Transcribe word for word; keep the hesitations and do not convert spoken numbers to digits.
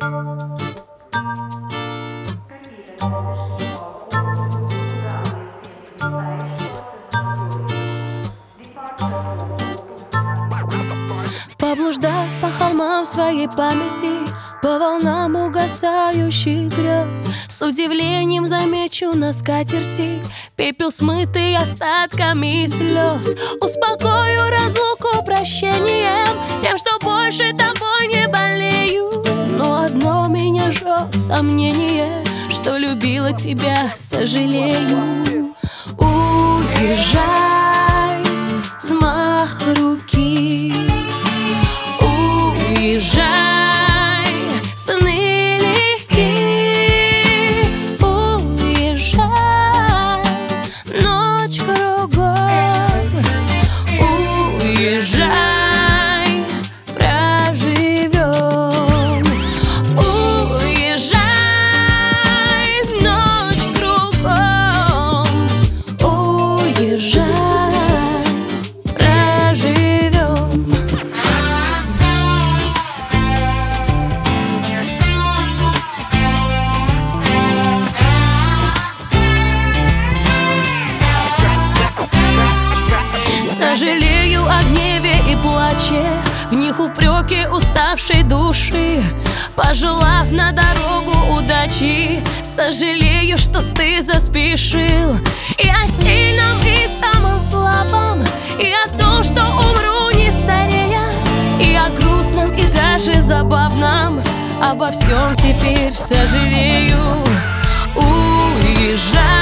Поблуждав по холмам своей памяти, по волнам угасающих грез, с удивлением замечу на скатерти пепел, смытый остатками слез. Успокою разлуку прощением, тем, что больше тобой не болею. Но одно меня жжет сомнение, что любила тебя, сожалею. Уезжай, взмах руки. Уезжай, сны легки. Уезжай, ночь кругом. Уезжай, проживем. Уезжай, ночь кругом. Уезжай, проживем. Сожалею о гневе и плаче, в них упреки уставшей души. Пожелав на дорогу удачи, сожалею, что ты заспешил. И о сильном, и самом слабом, и о том, что умру не старея, и о грустном, и даже забавном. Обо всем теперь сожалею. Уезжай.